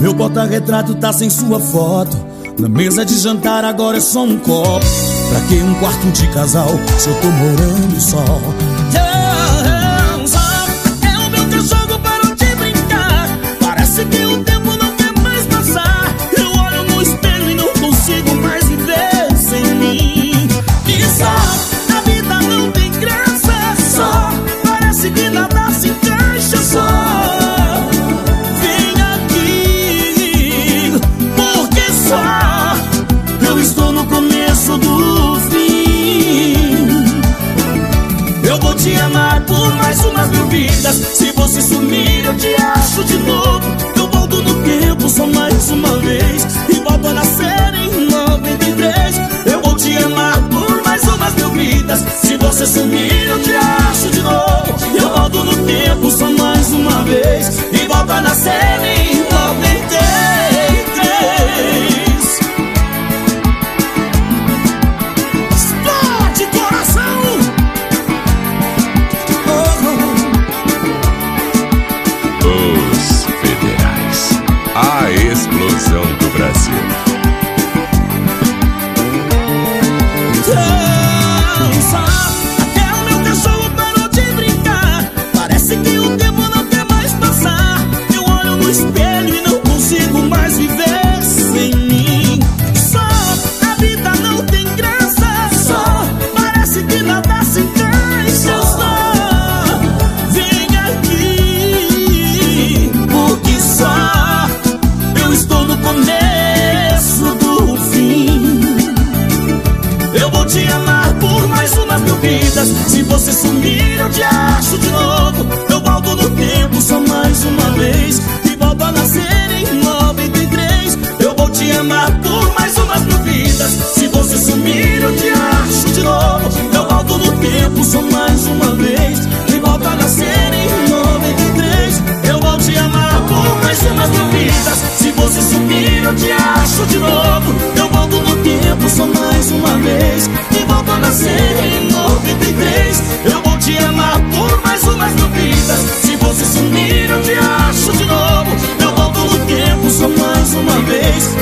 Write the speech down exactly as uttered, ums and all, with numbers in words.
Meu porta-retrato tá sem sua foto. Na mesa de jantar agora é só um copo. Pra que um quarto de casal se eu tô morando só? Deus, é o meu cachorro parou de brincar. Parece que o tempo não quer mais passar. Eu olho no espelho e não consigo mais viver sem mim. E só, a vida não tem graça. Só, parece que nada se encaixa. Só do fim. Eu vou te amar por mais umas mil vidas. Se você sumir eu te acho de novo. Eu volto no tempo só mais uma vez e volto a nascer em noventa e três. Eu vou te amar por mais umas mil vidas. Se você sumir eu te acho de novo. Eu volto no tempo só mais uma vez e volto a nascer em noventa e três. A explosão do Brasil. Dança, até o meu cachorro parou de brincar. Parece que o tempo não quer mais passar. Eu olho no espelho e não consigo mais viver sem mim. Só, a vida não tem graça. Só, parece que nada se encaixa. Só, vem aqui, porque só eu estou no começo do fim. Eu vou te amar por mais umas mil vidas. Se você sumir eu te acho de novo. Eu volto no tempo só mais uma vez e volto a nascer em noventa e três. Eu vou te amar por mais umas mil vidas. Se você sumir eu te acho de novo. Eu volto no tempo só mais uma vez e volto a nascer em noventa e três. Eu vou te amar por mais umas mil vidas. Se você sumir eu te acho de novo. Eu volto no tempo só mais uma vez e volto a nascer em noventa e três. Eu vou te amar por mais umas mil vidas. Se você sumir eu te acho de novo. Eu volto no tempo só mais uma vez